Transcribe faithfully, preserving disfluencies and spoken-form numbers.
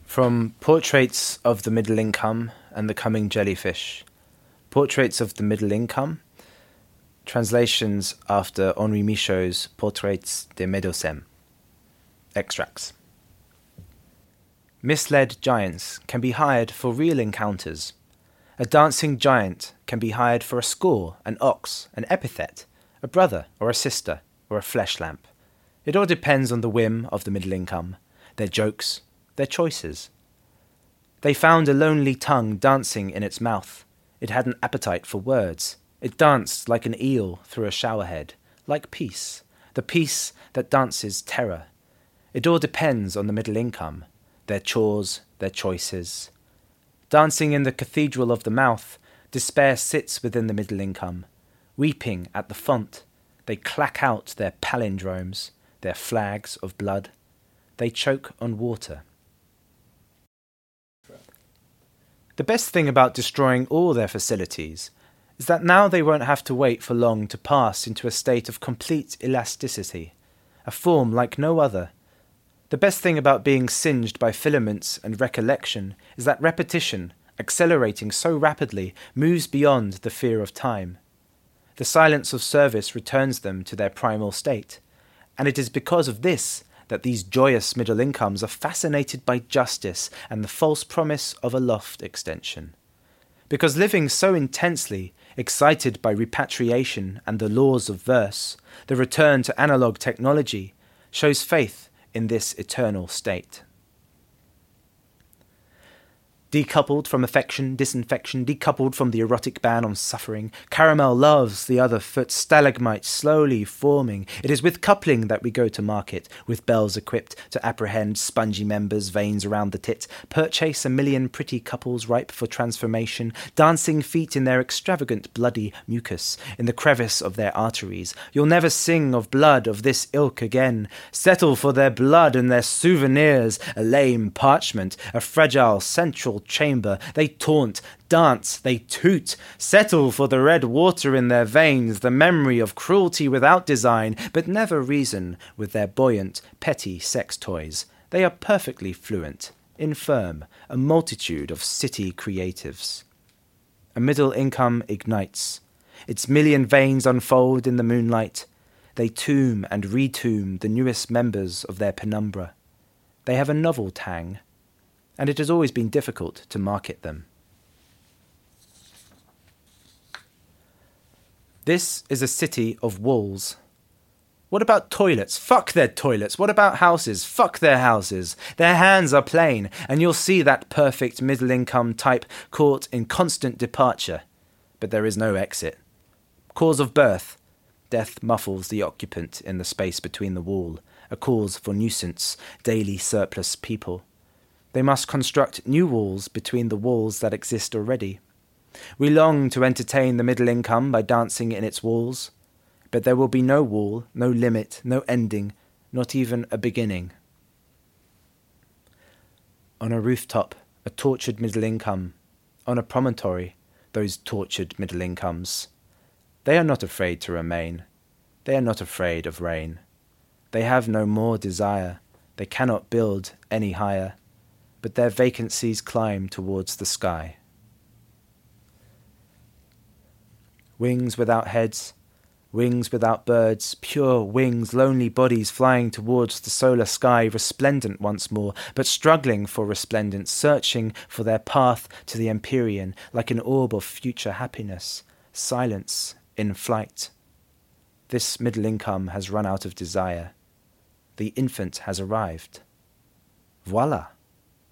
From Portraits of the Middle Income and the Coming Jellyfish. Portraits of the Middle Income. Translations after Henri Michaud's Portraits de Médocem. Extracts. Misled giants can be hired for real encounters. A dancing giant can be hired for a score, an ox, an epithet, a brother or a sister, or a flesh lamp. It all depends on the whim of the middle income, their jokes, their choices. They found a lonely tongue dancing in its mouth. It had an appetite for words. It danced like an eel through a showerhead, like peace, the peace that dances terror. It all depends on the middle income, their chores, their choices. Dancing in the cathedral of the mouth, despair sits within the middle income. Weeping at the font, they clack out their palindromes, their flags of blood. They choke on water. The best thing about destroying all their facilities is that now they won't have to wait for long to pass into a state of complete elasticity, a form like no other. The best thing about being singed by filaments and recollection is that repetition, accelerating so rapidly, moves beyond the fear of time. The silence of service returns them to their primal state, and it is because of this that these joyous middle incomes are fascinated by justice and the false promise of a loft extension. Because living so intensely, excited by repatriation and the laws of verse, the return to analog technology, shows faith in this eternal state. Decoupled from affection, disinfection, decoupled from the erotic ban on suffering, caramel loves the other foot, stalagmite slowly forming. It is with coupling that we go to market, with bells equipped to apprehend spongy members, veins around the tit, purchase a million pretty couples ripe for transformation, dancing feet in their extravagant bloody mucus, in the crevice of their arteries. You'll never sing of blood of this ilk again. Settle for their blood and their souvenirs, a lame parchment, a fragile central chamber. They taunt, dance, they toot, settle for the red water in their veins, the memory of cruelty without design, but never reason with their buoyant, petty sex toys. They are perfectly fluent, infirm, a multitude of city creatives. A middle income ignites. Its million veins unfold in the moonlight. They tomb and retomb the newest members of their penumbra. They have a novel tang, and it has always been difficult to market them. This is a city of walls. What about toilets? Fuck their toilets. What about houses? Fuck their houses. Their hands are plain, and you'll see that perfect middle-income type caught in constant departure. But there is no exit. Cause of birth. Death muffles the occupant in the space between the wall, a cause for nuisance, daily surplus people. They must construct new walls between the walls that exist already. We long to entertain the middle income by dancing in its walls, but there will be no wall, no limit, no ending, not even a beginning. On a rooftop, a tortured middle income. On a promontory, those tortured middle incomes. They are not afraid to remain. They are not afraid of rain. They have no more desire. They cannot build any higher. But their vacancies climb towards the sky. Wings without heads, wings without birds, pure wings, lonely bodies flying towards the solar sky, resplendent once more, but struggling for resplendence, searching for their path to the empyrean, like an orb of future happiness, silence in flight. This middle income has run out of desire. The infant has arrived. Voila!